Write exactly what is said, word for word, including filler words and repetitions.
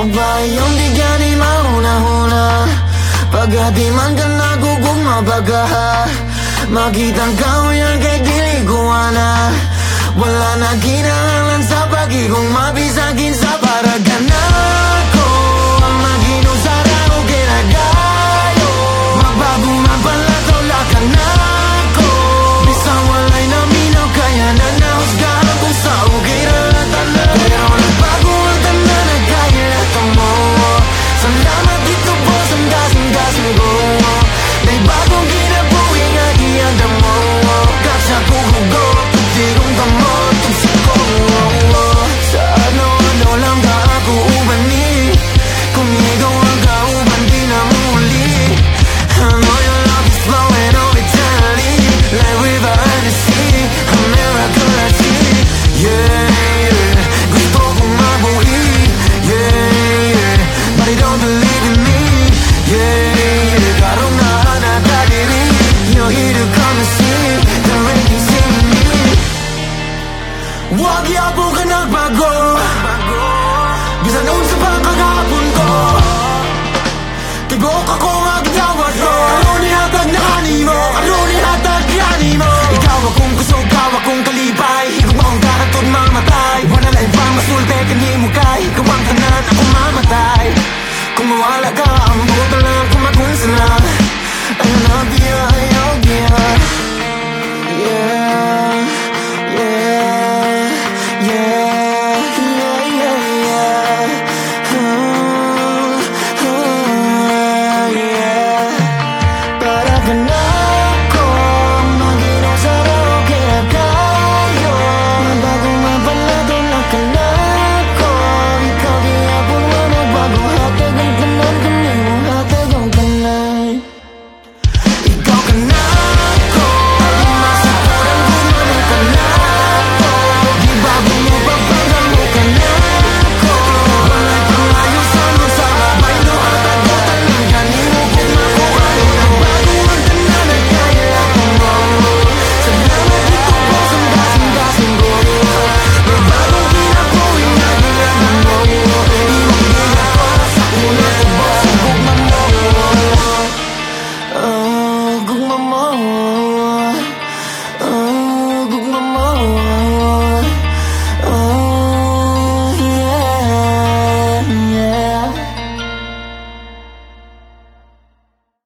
Bayang di gani mauna-una Pagati man ka nagugugma baga Makitang kau yang kay dili ko ana Wala na kinahanglan sa pag-igong mabisakin sa paragan ako Ang maginusara ko kinagayo Magbago man pala tawla ka na ako Bisang walay naminaw kaya na nahusgahan kung sa okay ratan na Pero nagbago ang tanda na kaya natang mo Salamat dito po sa gasing-gasing ko May bagong ginabuhi nga iyanda mo Kasya ko hugot, tutirong gamot Tumsik ko, sa ano-ano lang ba ako ubani Kung ikaw ang kauban di na muli I know your love is flowing on eternally Like river and the sea, a miracle I see Yeah, yeah, gusto kong mabuhi Yeah, yeah, but I don't believe in me Yeah, yeah, karong nahanata diri You're here to come and see the rain see me Wag yapo ka nagbago Bisan noon sa pagkagapon ko Tibok ako ang ginawa ko Karoon ihatag na kanimo Karoon ihatag kanimo Ikaw akong kusog, ikaw akong kalipay Ikaw akong karatod mamatay Wala na ibang masulti kanimo kay Ikaw ang tanan, ako mamatay Kung mawala ka, ang buto lang kumatay